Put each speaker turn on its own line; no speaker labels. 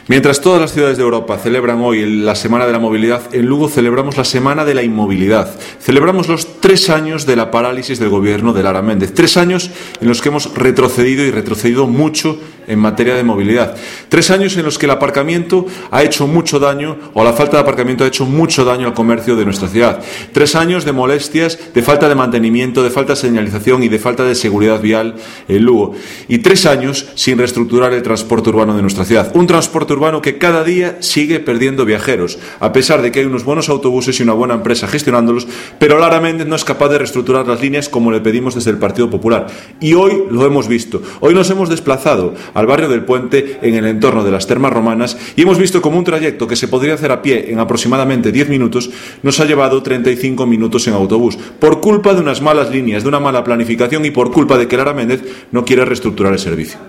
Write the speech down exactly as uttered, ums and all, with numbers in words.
Mientras todas las ciudades de Europa celebran hoy la Semana de la Movilidad, en Lugo celebramos la Semana de la Inmovilidad. Celebramos los tres años de la parálisis del gobierno de Lara Méndez. Tres años en los que hemos retrocedido y retrocedido mucho en materia de movilidad. Tres años en los que el aparcamiento ha hecho mucho daño, o la falta de aparcamiento ha hecho mucho daño al comercio de nuestra ciudad. Tres años de molestias, de falta de mantenimiento, de falta de señalización y de falta de seguridad vial en Lugo. Y tres años sin reestructurar el transporte urbano de nuestra ciudad. Un transporte urbano que cada día sigue perdiendo viajeros, a pesar de que hay unos buenos autobuses y una buena empresa gestionándolos, pero Lara Méndez no es capaz de reestructurar las líneas como le pedimos desde el Partido Popular. Y hoy lo hemos visto. Hoy nos hemos desplazado al barrio del Puente, en el entorno de las Termas Romanas, y hemos visto como un trayecto que se podría hacer a pie en aproximadamente diez minutos nos ha llevado treinta y cinco minutos en autobús, por culpa de unas malas líneas, de una mala planificación y por culpa de que Lara Méndez no quiere reestructurar el servicio.